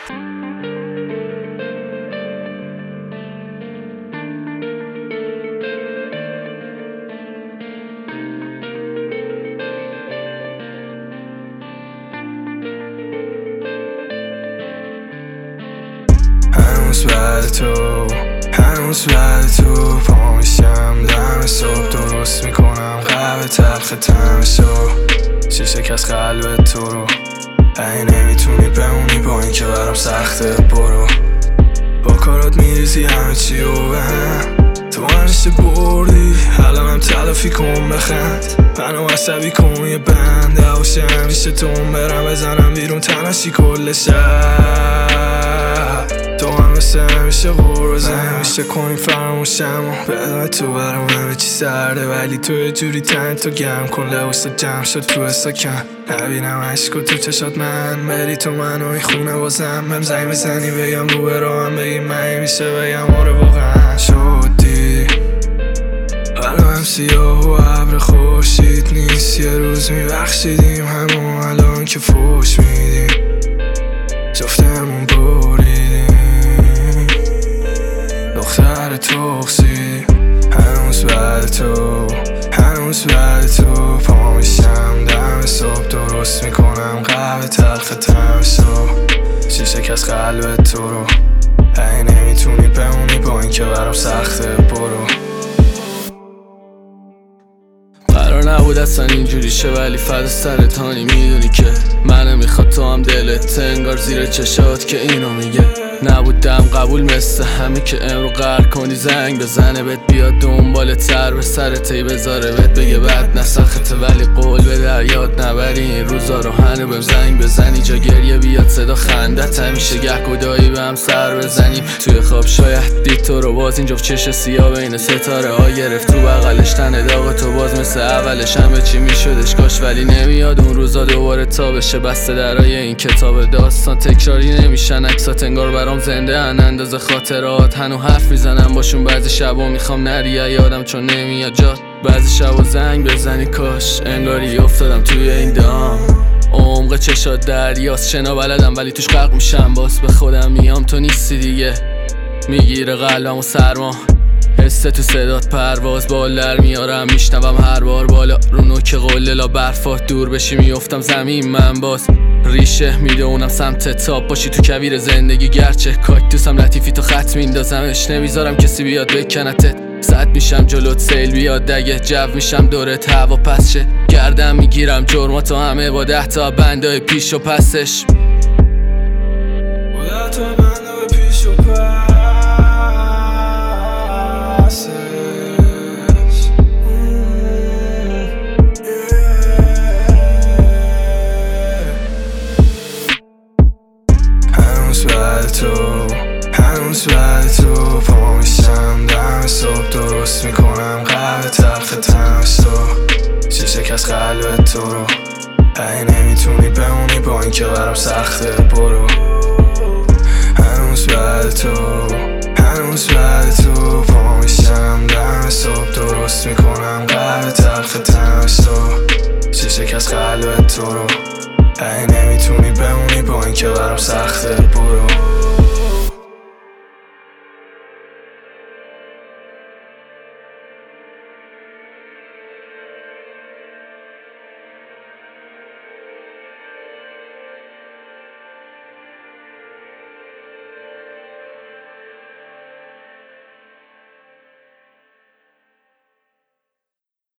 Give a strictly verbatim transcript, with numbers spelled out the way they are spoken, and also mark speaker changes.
Speaker 1: هنوز بعد تو هنوز بعد تو پا میشم دم صبح درست میکنم قهوه تلخ تمشو چی شکست قلب تو رو ای نمیتونی بمونی با این که برام سخته برو با کارات میریزی همه چی و به هم تو همیشه بردی الانم تلافی کن بخند منو عصبی کن یه بند هواشه همیشه تون برم بزنم بیرون تنشی کل شب تو هم مثل همیشه بروزه همیشه کنی فراموشم و بدون تو برام همه چی سرده ولی تو یه جوری تن تو گرم کن لباسا جمع شد تو استاکن نبینم عشق و تو چشات من بری تو منو این خونه بازم بهم زنگ بزنی بگم رو به راهم بگی من میشه بگم آره واقعا شدی حالا هم سیاه و ابر خورشید نیست یه روز میبخشیدیم همون الان که فوش میدیم جفتمون بریدیم دختر توکسی هنوز بعد تو هنوز بعد تو پا میشم دم صبح درست میکنم قهوه تلخ تمشو چی شکست قلب تو رو ای نمیتونی بمونی با این که برام سخته برو قرار نبود اصلا اینجوری شه ولی فدا سرتانی میدونی که منو میخواد تو هم دلت انگار زیر چشات که اینو میگه نبودم قبول مثل همه که امرو قهر کنی زنگ بزنه بهت بیاد دنبال تر به سرتی بذاره بهت بگه بد نسخته ولی قول بده یاد نبری این روزا رو هنو بهم زنگ بزنی جا گریه بیاد صدا خندت همیشه گه گدایی به هم سر بزنیم توی خواب شاید دید تو رو باز این جفت چش سیاه بین ستاره ها گرفت تو بغلش تن داغ تو باز مثل اولش همه چی میشدش کاش ولی نمیاد اون روزا دوباره تا بشه بسته درای این کتاب داستان تکراری نمیشن عکسات انگار برام زنده ان اندازه خاطرات هنو حرف میزنم باشون بعضی شبا میخوام نری یادم چون نمیاد جات بعضی شبا زنگ بزنی کاش انگاری افتادم توی این دام عمق چشات دریاست شنا بلدم ولی توش غرق میشم باز به خودم میام تو نیستی دیگه میگیره قلبم و سرما حسه تو صدات پرواز بال در میارم میشنوم هر بار بالا رو نوک قله لا برفات دور بشی میافتم زمین من باز ریشه میدونم سمت تاپ باشی تو کویر زندگی گرچه کاکتوسم لطیفی تو خط میندازمش نمیذارم کسی بیاد بکنتت صد میشم جلوت سیل بیاد دگه جو میشم دورت هوا پس شه گردم میگیرم جرماتو همه با ده تا بندای پیش و پسش با ده تا بندای پیش و پسش هنوز بعد تو هنوز بعد تو پا میشم دم صبح درست میکنم قهوه تلخ تمشو چی شکست قلب تو رو ای نمیتونی بمونی با این که برام سخته برو هنوز بعد تو هنوز بعد تو پا میشم دم صبح درست میکنم قهوه تلخ تمشو چی شکست قلب تو رو ای نمیتونی بمونی با این که برام سخته برو